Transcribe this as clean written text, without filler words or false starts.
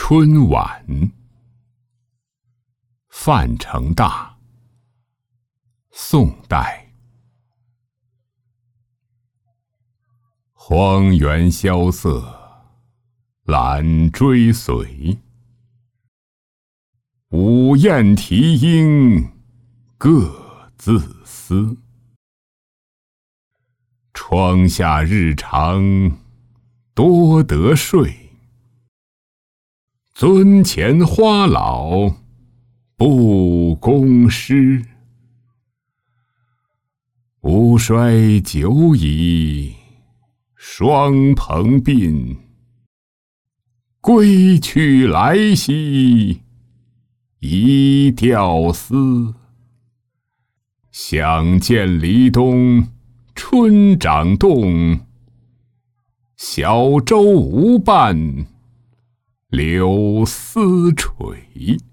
春晚，范成大，宋代。荒原萧瑟，懒追随。午雁啼莺，各自思。窗下日长，多得睡。樽前花老，不攻诗。吾衰久矣，双蓬鬓。归去来兮，一吊丝。想见离东，春长动。小舟无伴，柳丝垂。